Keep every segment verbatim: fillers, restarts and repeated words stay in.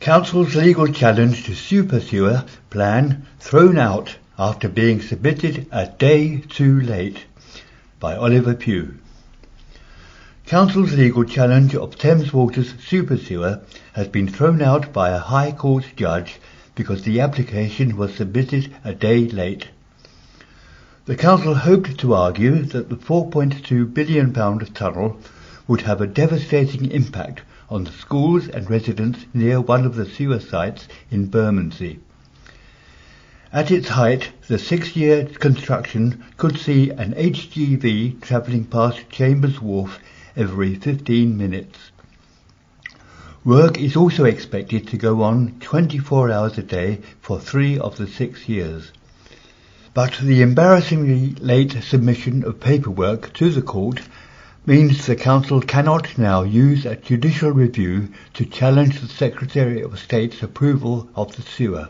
Council's legal challenge to super sewer plan thrown out after being submitted a day too late, by Oliver Pugh. Council's legal challenge of Thames Water's super sewer has been thrown out by a High Court judge because the application was submitted a day late. The council hoped to argue that the four point two billion pound tunnel would have a devastating impact on the schools and residents near one of the sewer sites in Bermondsey. At its height, the six-year construction could see an H G V travelling past Chambers Wharf every fifteen minutes. Work is also expected to go on twenty-four hours a day for three of the six years. But the embarrassingly late submission of paperwork to the court means the council cannot now use a judicial review to challenge the Secretary of State's approval of the sewer.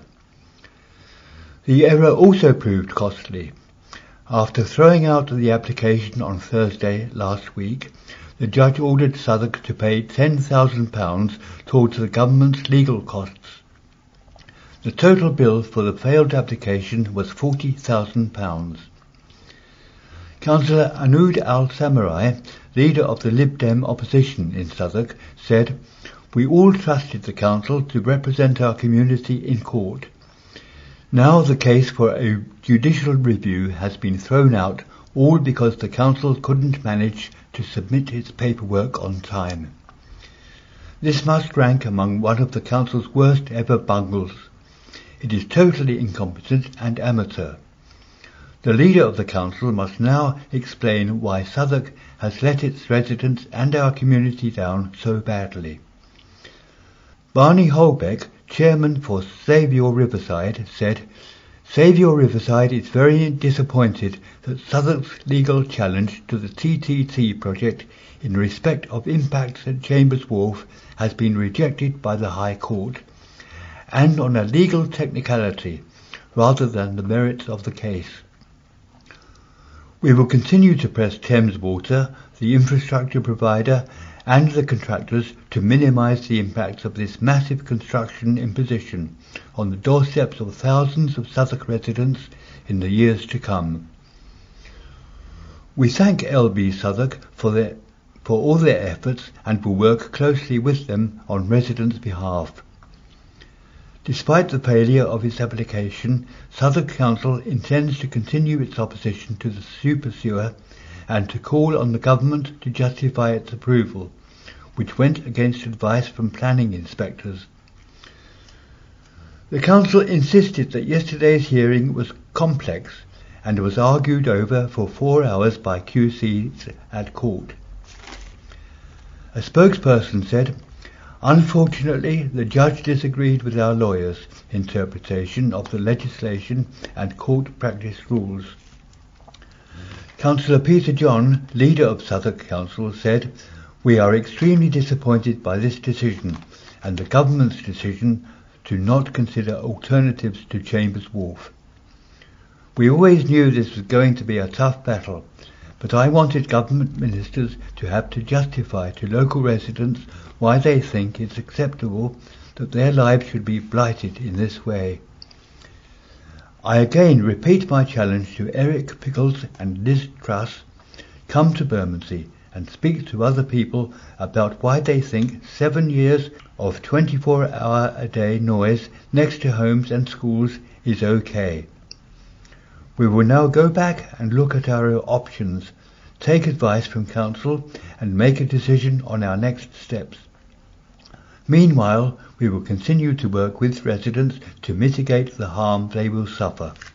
The error also proved costly. After throwing out the application on Thursday last week, the judge ordered Southwark to pay ten thousand pounds towards the government's legal costs. The total bill for the failed application was forty thousand pounds. Councillor Anoud Al-Samarrai, leader of the Lib Dem opposition in Southwark, said, "We all trusted the council to represent our community in court. Now the case for a judicial review has been thrown out, all because the council couldn't manage to submit its paperwork on time. This must rank among one of the council's worst ever bungles. It is totally incompetent and amateur. The leader of the council must now explain why Southwark has let its residents and our community down so badly." Barney Holbeck, chairman for Save Your Riverside, said, "Save Your Riverside is very disappointed that Southwark's legal challenge to the T T T project in respect of impacts at Chambers Wharf has been rejected by the High Court, and on a legal technicality rather than the merits of the case. We will continue to press Thames Water, the infrastructure provider, and the contractors to minimise the impacts of this massive construction imposition on the doorsteps of thousands of Southwark residents in the years to come. We thank L B Southwark for their, for all their efforts and will work closely with them on residents' behalf. Despite the failure of its application, Southwark Council intends to continue its opposition to the super sewer and to call on the government to justify its approval, which went against advice from planning inspectors. The council insisted that yesterday's hearing was complex and was argued over for four hours by Q Cs at court. A spokesperson said, "Unfortunately, the judge disagreed with our lawyers' interpretation of the legislation and court practice rules." Councillor Peter John, leader of Southwark Council, said, "We are extremely disappointed by this decision and the government's decision to not consider alternatives to Chambers Wharf. We always knew this was going to be a tough battle, but I wanted government ministers to have to justify to local residents why they think it's acceptable that their lives should be blighted in this way. I again repeat my challenge to Eric Pickles and Liz Truss. Come to Bermondsey and speak to other people about why they think seven years of twenty-four hour a day noise next to homes and schools is okay. We will now go back and look at our options, take advice from council and make a decision on our next steps. Meanwhile, we will continue to work with residents to mitigate the harm they will suffer."